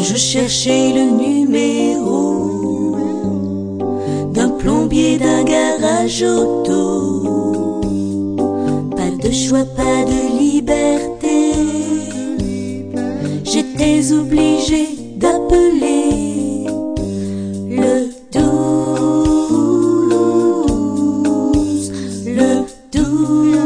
je cherchais le numéro d'un plombier d'un garage auto. Pas de choix, pas de liberté, j'étais obligée d'appeler le 12, le 12.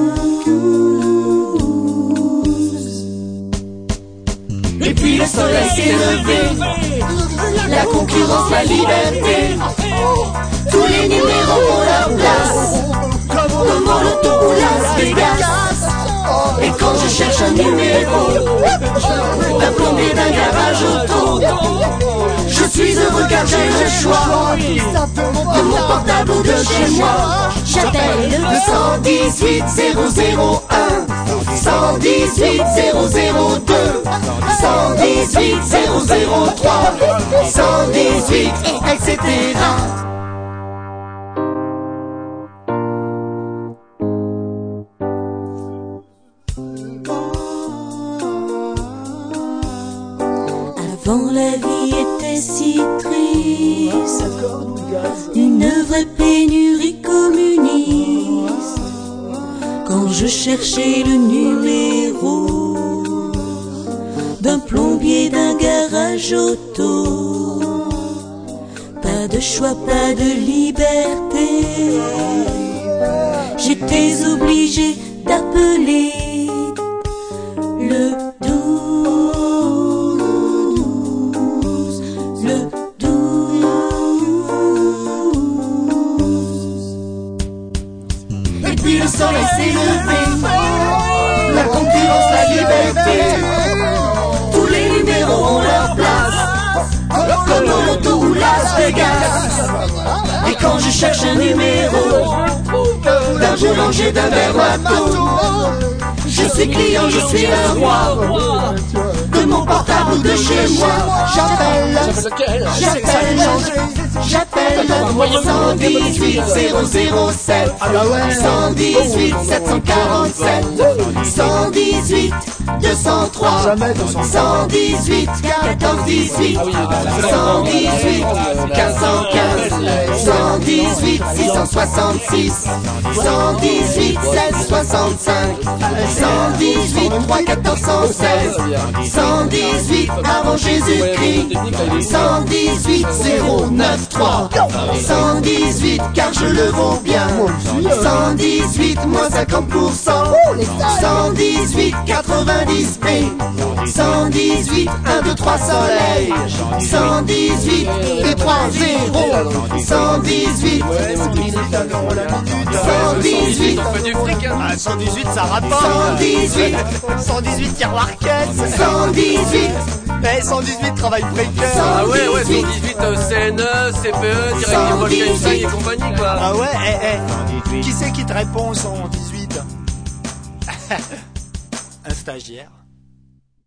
Et puis le soleil s'est levé, la concurrence, la liberté, tous les numéros ont leur place, comme au loto ou Las Vegas. Et quand je cherche un numéro d'un plombier d'un garage auto, je suis heureux car j'ai le choix de mon portable ou de chez moi. J'appelle le 118 001, 118 002, 118 003, 118 etc. Avant la vie était si triste, une vraie pénurie communiste. Quand je cherchais le numéro d'un plombier d'un garage auto, pas de choix, pas de liberté, j'étais obligée d'appeler le 12, le 12. Et puis le soleil s'est levé, la concurrence, la liberté, tous les numéros ont leur place, comme au loto ou Las Vegas. Et quand je cherche un numéro d'un boulanger, d'un verbato, je suis client, je suis le roi de mon portable ou de chez moi. J'appelle le 118 007, 118 747, 118 203, 118 1418, 118 1515, 118 666, 118 1665, 118 3 1416, 118 avant Jésus-Christ, 118 093, 118 car je le vaux bien, 118 moins 50%, 118 90 P, 118 1 2 3 soleil, 118 et 3 0, 118 118 on fait du fric hein. 118 ça rate pas 118 118 Pierre Marquez 118 mais 118 travail précaire. Ah ouais, 118 CNE, CPE, Directive Volkswagen et compagnie quoi. Ah ouais, qui c'est qui te répond 118? Un stagiaire.